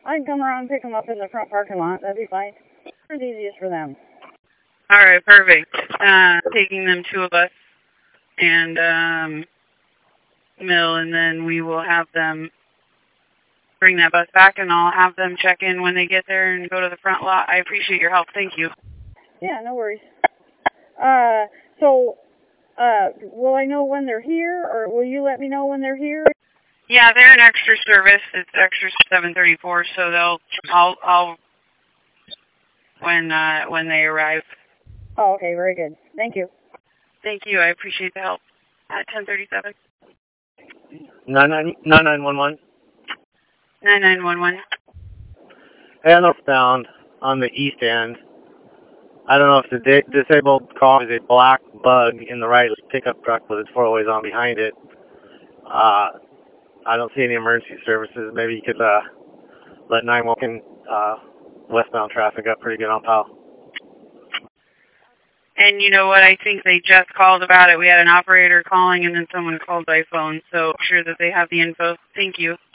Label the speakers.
Speaker 1: I can come around and pick them up in the front parking lot. That'd be fine. It's easiest for them.
Speaker 2: All right, perfect. Taking them, two of us, and Mill, and then we will have them bring that bus back, and I'll have them check in when they get there and go to the front lot. I appreciate your help. Thank you.
Speaker 1: Yeah, no worries. Will I know when they're here, or will you let me know when they're here?
Speaker 2: Yeah, they're an extra service. It's extra 734, so I'll when they arrive.
Speaker 1: Oh, okay, very good. Thank you.
Speaker 2: Thank you. I appreciate the help. At 1037.
Speaker 3: 9911.
Speaker 2: 9911.
Speaker 3: Hey, I'm northbound on the east end. I don't know if the disabled car is a black Bug in the right pickup truck with its 4-ways on behind it. I don't see any emergency services. Maybe you could let 911 westbound traffic up pretty good on Powell.
Speaker 2: And you know what? I think they just called about it. We had an operator calling, and then someone called by phone. So I'm sure that they have the info. Thank you.